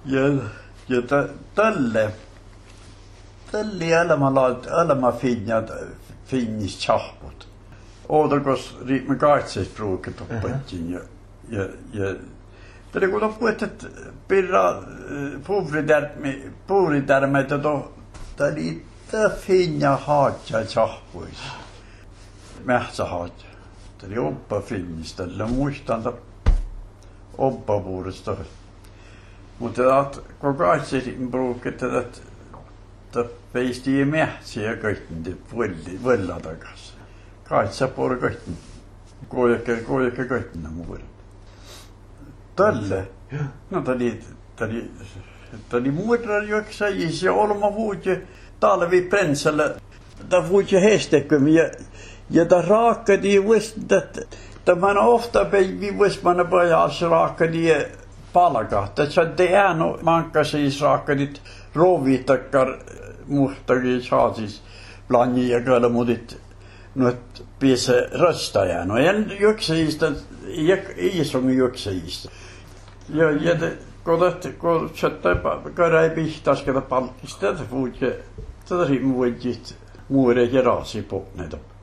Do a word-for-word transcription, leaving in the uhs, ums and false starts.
Ja, ja tälle, tälle elämälaat, elämä finjat, finnis tjahput. Ootokos riimme kaitseisbruuket oppettiin ja, ja, ja tälle kun on puhuttu pirra puuritärmeitä to, tälle tämä finja haatja tjahpuis. Mähtsä haatja. Tälle oppa finnis, tälle muistan oppa vuodesta. Mutta kun kaitseisbruuket, että peistiin mätsiä kaikki vuodella takaisin. Kaitsa puoli kaikki. Kuojakke, kuojakke kaikki muualla. Tälle. No täli, täli, täli muodra juoksajis ja olma vuodje talvi prenselle. Tämä vuodje hestekum ja ja tämä raakkadi vuosta, tämän ofta päivi vuosmana pajas raakkadi palka. Tässä ei ääno mankka siis raakkadit rovittakkar muhtagi saasis plani ja kyllä muut nyt piese röstäjä. No en juoksajista, ei sun juoksajista. Ja ja kodat kun chatta karai pihtasketa palkista, että vuodje tätä riimuudit muure ja raasi pohneita.